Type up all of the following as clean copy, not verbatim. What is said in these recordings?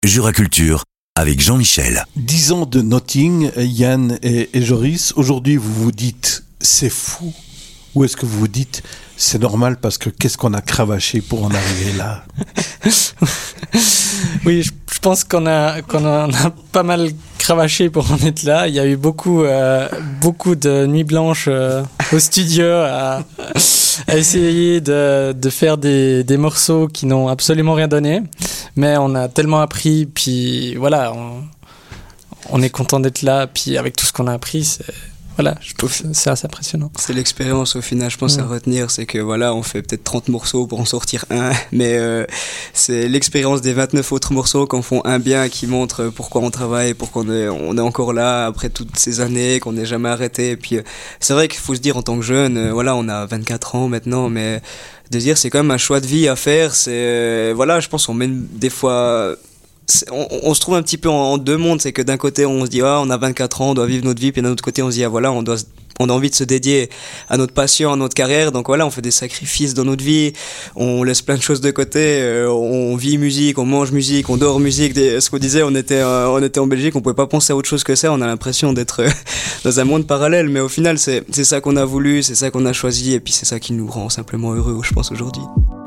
Jura Culture avec Jean-Michel. 10 ans de Notting, Yann et Joris. Aujourd'hui, vous vous dites c'est fou, ou est-ce que vous vous dites c'est normal parce que qu'est-ce qu'on a cravaché pour en arriver là? Oui, je pense qu'on a pas mal cravaché pour en être là. Il y a eu beaucoup de nuits blanches au studio à essayer de faire des morceaux qui n'ont absolument rien donné. Mais on a tellement appris, puis voilà, on est content d'être là. Puis avec tout ce qu'on a appris, je trouve que c'est assez impressionnant. C'est l'expérience au final, je pense, à retenir, c'est que voilà, on fait peut-être 30 morceaux pour en sortir un, mais c'est l'expérience des 29 autres morceaux qu'on font un bien, qui montre pourquoi on travaille, pourquoi on est encore là après toutes ces années, qu'on n'est jamais arrêté. Et puis c'est vrai qu'il faut se dire en tant que jeune, voilà, on a 24 ans maintenant, mais de dire c'est quand même un choix de vie à faire. C'est je pense qu'on met des fois... On se trouve un petit peu en deux mondes, c'est que d'un côté on se dit on a 24 ans, on doit vivre notre vie, puis d'un autre côté on se dit on a envie de se dédier à notre passion, à notre carrière, donc voilà, on fait des sacrifices dans notre vie, on laisse plein de choses de côté, on vit musique, on mange musique, on dort musique. Ce qu'on disait, on était en Belgique, on pouvait pas penser à autre chose que ça, on a l'impression d'être dans un monde parallèle, mais au final c'est ça qu'on a voulu, c'est ça qu'on a choisi, et puis c'est ça qui nous rend simplement heureux, je pense, aujourd'hui.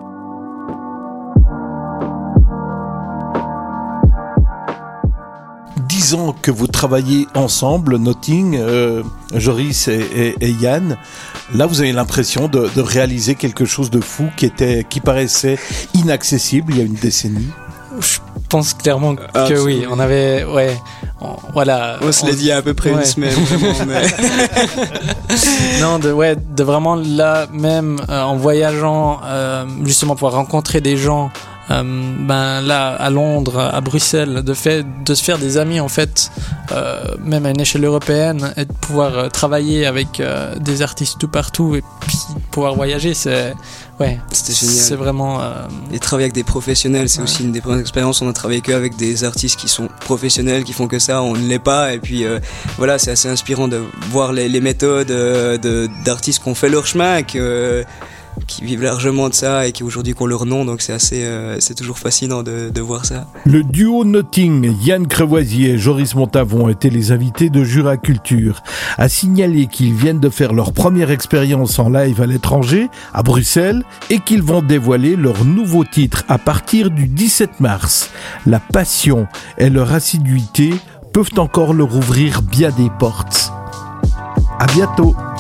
Ans que vous travaillez ensemble, Notting, Joris et Yann. Là, vous avez l'impression de réaliser quelque chose de fou qui paraissait inaccessible il y a une décennie. Je pense clairement que oui, on avait, on se l'a dit à peu près une semaine, vraiment, mais... Non, de vraiment là, même en voyageant, justement pouvoir rencontrer des gens. Là à Londres, à Bruxelles, de se faire des amis en fait, même à une échelle européenne, et de pouvoir travailler avec des artistes tout partout et puis pouvoir voyager, c'était génial. C'est vraiment et travailler avec des professionnels, c'est aussi une des premières expériences. On a travaillé qu'avec des artistes qui sont professionnels, qui font que ça, on ne l'est pas, et puis c'est assez inspirant de voir les méthodes d'artistes qui ont fait leur chemin, qui vivent largement de ça et qui aujourd'hui ont leur nom, donc c'est toujours fascinant de voir ça. Le duo Notting, Yann Crevoisier et Joris Montavon étaient les invités de Jura Culture. À signaler qu'ils viennent de faire leur première expérience en live à l'étranger, à Bruxelles, et qu'ils vont dévoiler leur nouveau titre à partir du 17 mars. La passion et leur assiduité peuvent encore leur ouvrir bien des portes. À bientôt.